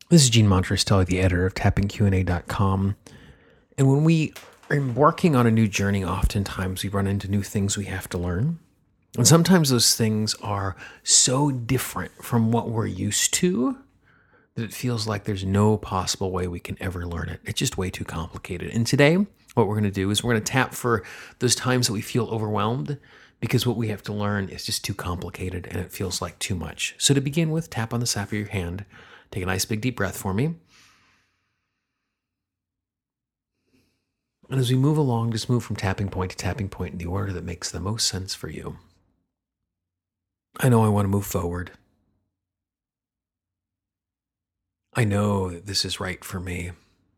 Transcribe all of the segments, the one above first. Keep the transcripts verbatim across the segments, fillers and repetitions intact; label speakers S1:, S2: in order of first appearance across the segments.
S1: This is Gene Montrestella, the editor of tapping q and a dot com. And when we are embarking on a new journey, oftentimes we run into new things we have to learn. And sometimes those things are so different from what we're used to that it feels like there's no possible way we can ever learn it. It's just way too complicated. And today, what we're going to do is we're going to tap for those times that we feel overwhelmed because what we have to learn is just too complicated and it feels like too much. So to begin with, tap on the side of your hand. Take a nice big deep breath for me. And as we move along, just move from tapping point to tapping point in the order that makes the most sense for you. I know I want to move forward. I know that this is right for me.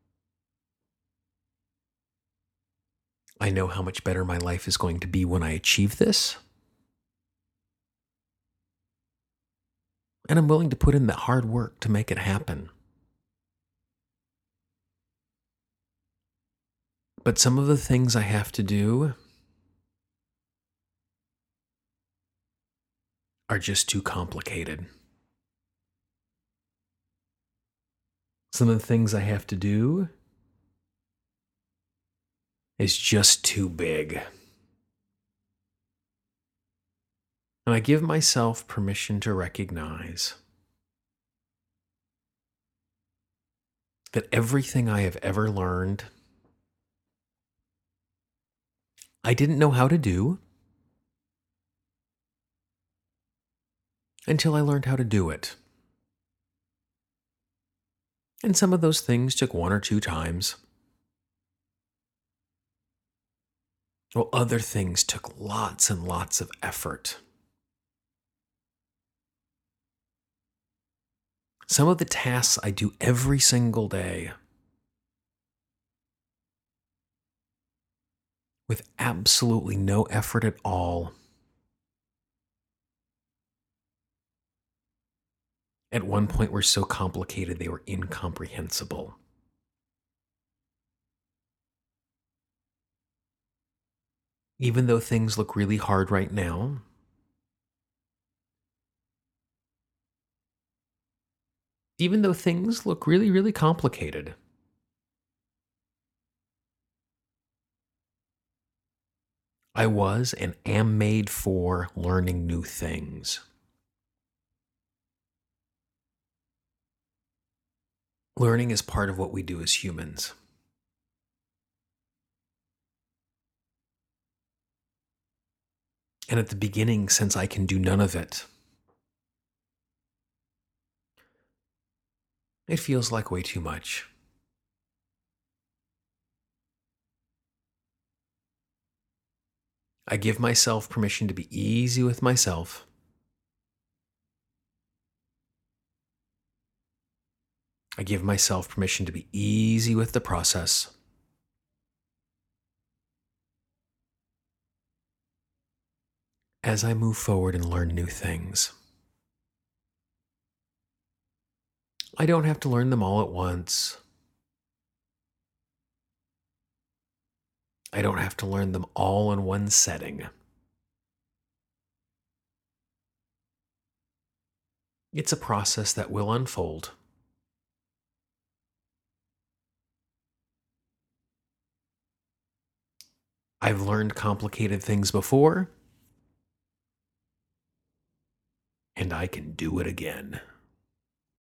S1: I know how much better my life is going to be when I achieve this. And I'm willing to put in the hard work to make it happen. But some of the things I have to do are just too complicated. Some of the things I have to do is just too big. And I give myself permission to recognize that everything I have ever learned, I didn't know how to do until I learned how to do it. And some of those things took one or two times. Well, other things took lots and lots of effort. Some of the tasks I do every single day with absolutely no effort at all. At one point were so complicated they were incomprehensible. Even though things look really hard right now, even though things look really, really complicated, I was and am made for learning new things. Learning is part of what we do as humans. And at the beginning, since I can do none of it, it feels like way too much. I give myself permission to be easy with myself. I give myself permission to be easy with the process. As I move forward and learn new things. I don't have to learn them all at once. I don't have to learn them all in one setting. It's a process that will unfold. I've learned complicated things before, and I can do it again.